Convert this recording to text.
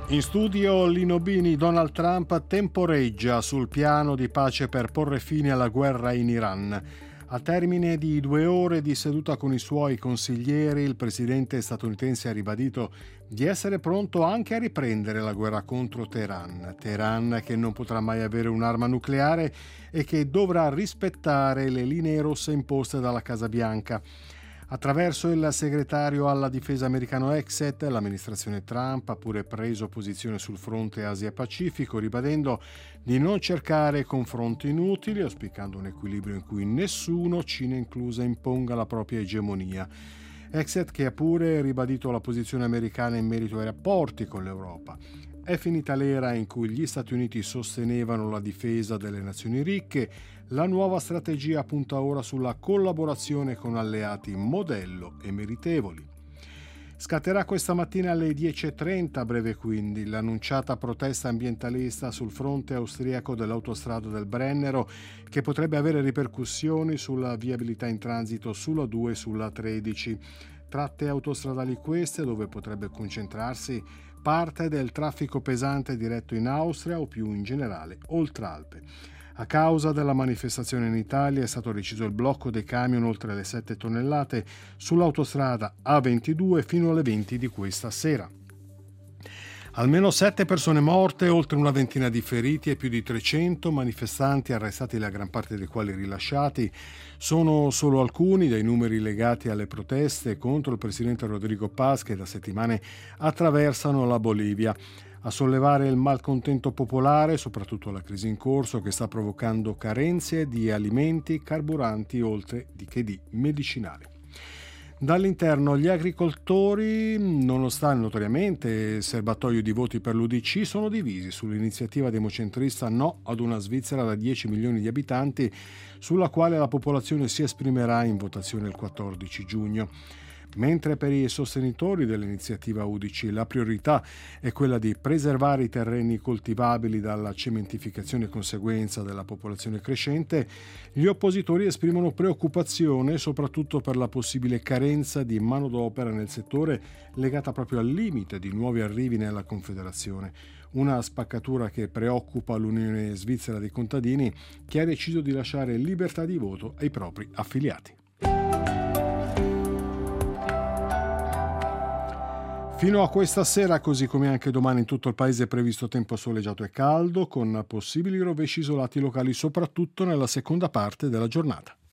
In studio Lino Bini. Donald Trump temporeggia sul piano di pace per porre fine alla guerra in Iran. Al termine di 2 ore di seduta con i suoi consiglieri, il presidente statunitense ha ribadito di essere pronto anche a riprendere la guerra contro Teheran. Teheran che non potrà mai avere un'arma nucleare e che dovrà rispettare le linee rosse imposte dalla Casa Bianca. Attraverso il segretario alla difesa americano Exet, l'amministrazione Trump ha pure preso posizione sul fronte Asia-Pacifico, ribadendo di non cercare confronti inutili, auspicando un equilibrio in cui nessuno, Cina inclusa, imponga la propria egemonia. Exet che ha pure ribadito la posizione americana in merito ai rapporti con l'Europa. È finita l'era in cui gli Stati Uniti sostenevano la difesa delle nazioni ricche. La nuova strategia punta ora sulla collaborazione con alleati modello e meritevoli. Scatterà questa mattina alle 10:30, a breve quindi, l'annunciata protesta ambientalista sul fronte austriaco dell'autostrada del Brennero, che potrebbe avere ripercussioni sulla viabilità in transito sulla 2 e sulla 13. Tratte autostradali queste dove potrebbe concentrarsi parte del traffico pesante diretto in Austria o più in generale oltre Alpe. A causa della manifestazione in Italia è stato deciso il blocco dei camion oltre le 7 tonnellate sull'autostrada A22 fino alle 20 di questa sera. Almeno 7 persone morte, oltre una ventina di feriti e più di 300 manifestanti arrestati, la gran parte dei quali rilasciati. Sono solo alcuni dei numeri legati alle proteste contro il presidente Rodrigo Paz che da settimane attraversano la Bolivia. A sollevare il malcontento popolare, soprattutto la crisi in corso che sta provocando carenze di alimenti, carburanti, oltre che di medicinali. Dall'interno gli agricoltori, nonostante notoriamente il serbatoio di voti per l'UDC, sono divisi sull'iniziativa democentrista no ad una Svizzera da 10 milioni di abitanti, sulla quale la popolazione si esprimerà in votazione il 14 giugno. Mentre per i sostenitori dell'iniziativa UDC la priorità è quella di preservare i terreni coltivabili dalla cementificazione conseguenza della popolazione crescente, gli oppositori esprimono preoccupazione soprattutto per la possibile carenza di manodopera nel settore legata proprio al limite di nuovi arrivi nella Confederazione. Una spaccatura che preoccupa l'Unione Svizzera dei Contadini, che ha deciso di lasciare libertà di voto ai propri affiliati. Fino a questa sera, così come anche domani in tutto il paese, è previsto tempo soleggiato e caldo, con possibili rovesci isolati locali soprattutto nella seconda parte della giornata.